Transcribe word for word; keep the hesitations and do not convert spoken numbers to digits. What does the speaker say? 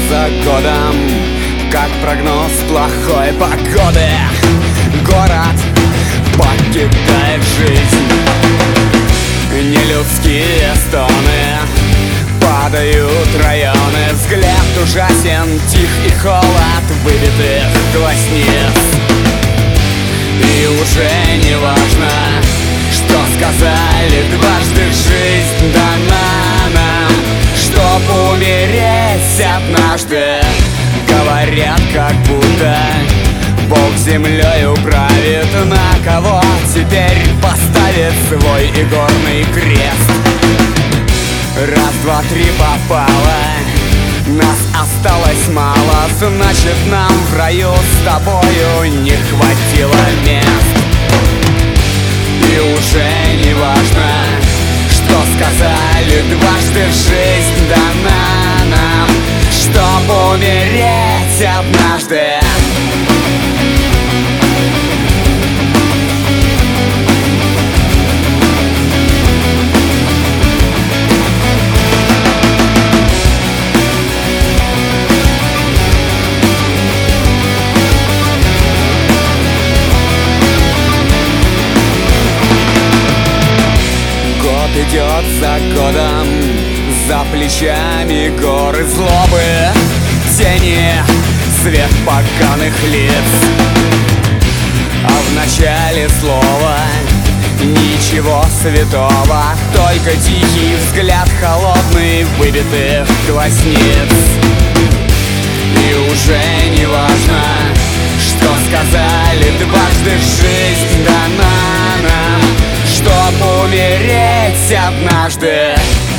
за годом, как прогноз плохой погоды. Город покидает жизнь, нелюдские стоны, падают районы. Взгляд ужасен, тих и холод выбитых глазниц. И уже не важно, что сказали дважды, жизнь дана нам, чтоб умереть однажды. Говорят, как будто Бог землей управит, на кого теперь поставит свой игорный крест. Раз, два, три попало, нас осталось мало, значит нам в раю с тобою не хватило мест. И уже не важно, что сказали дважды, жизнь дана нам, чтоб умереть однажды. Идет за годом, за плечами горы злобы, тени, свет поганых лиц. А в начале слова ничего святого, только тихий взгляд холодный выбитых глазниц. И уже не важно, что сказали дважды, жизнь дана нам, чтоб умереть однажды.